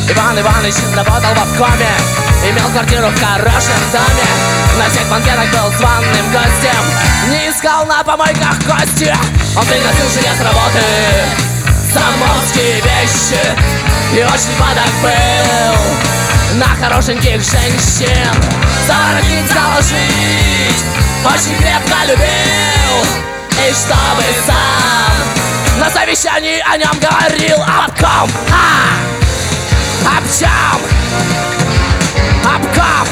Иван Иванович работал в обкоме, имел квартиру в хорошем доме, на всех банкетах был званым гостем, не искал на помойках кости. Он приносил жене с работы заморские вещи и очень падок был на хорошеньких женщин. За воротник заложить очень крепко любил, и чтобы сам на совещании о нем говорил обком. Об чем? Обком.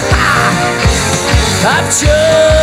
Об чем?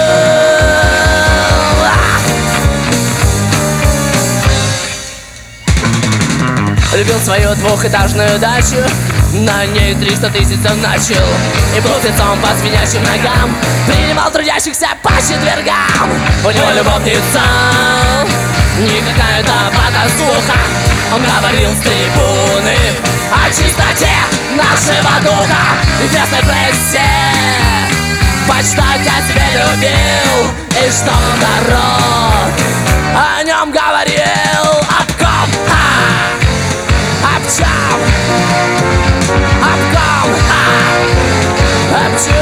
Любил свою двухэтажную дачу, на ней 300 тысяч он начал, и был лицом по звенящим ногам, принимал трудящихся по четвергам. У него любовница, не какая-то потасуха, он говорил с трибуны о чистоте нашего духа. И в местной прессе почтать о себе любил, и что народ о нем говорил. Обком. Об чем? Обком. Об чем?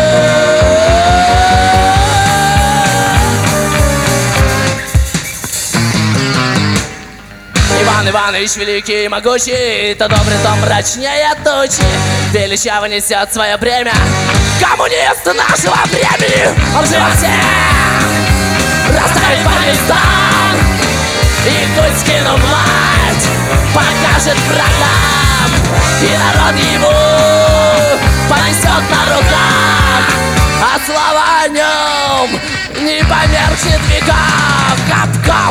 Иван Иванович великий и могучий, то добрый, то мрачнее тучи, величаво несет свое бремя, коммунист нашего времени. Он живет всех расставит по местам, и пусть скинув мать покажет врагам, и народ ему понесет на руках, а слава о нем не померкнет в веках. Обком.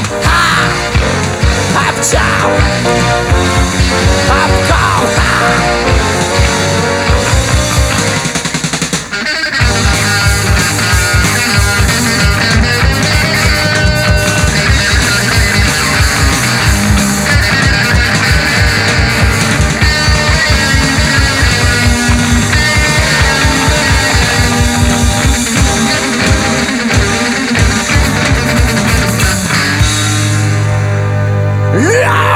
Обчам. Обком. Yeah!